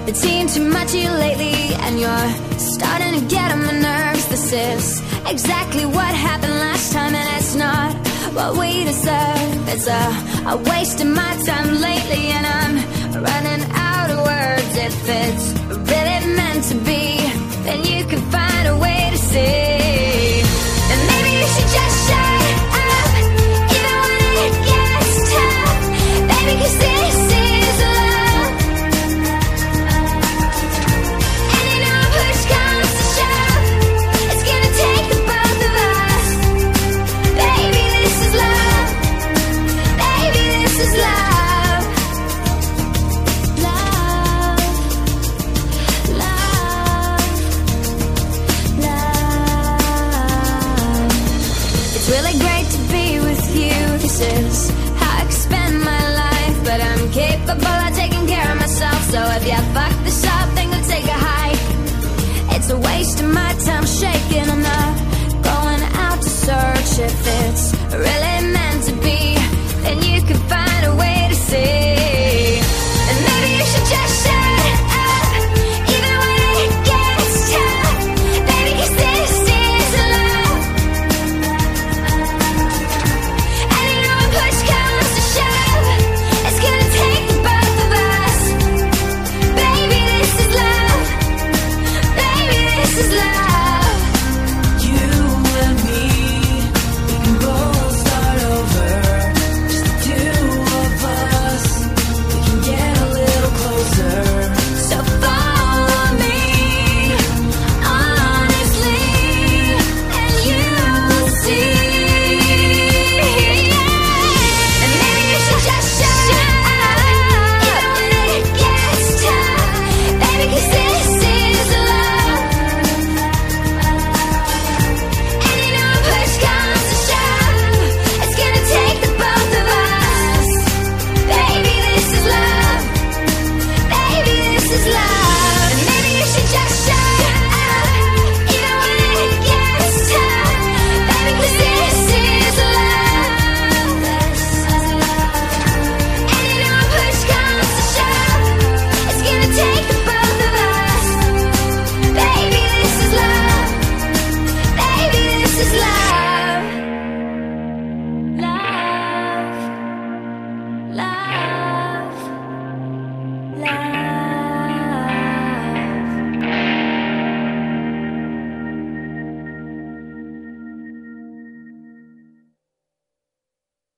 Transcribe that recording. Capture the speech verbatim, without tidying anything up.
been seeing too much of you lately, and you're starting to get on my nerves. This is exactly what happened last time, and it's not what we deserve. It's a, a waste of my time lately, and I'm running out of words. If it's really meant to be, then you can find a way to see. And maybe you should just shut up, even when it gets tough, baby, 'cause this is love. And you know push comes to shove, it's gonna take the both of us. Baby, this is love. Baby, this is love. Love. Love. Love. It's really great to be with you. This is how I can spend my life, but I'm capable of taking care of myself. So if you fuck this up, then go take a hike. It's a waste of my time shaking. I'm not going out to search. If it's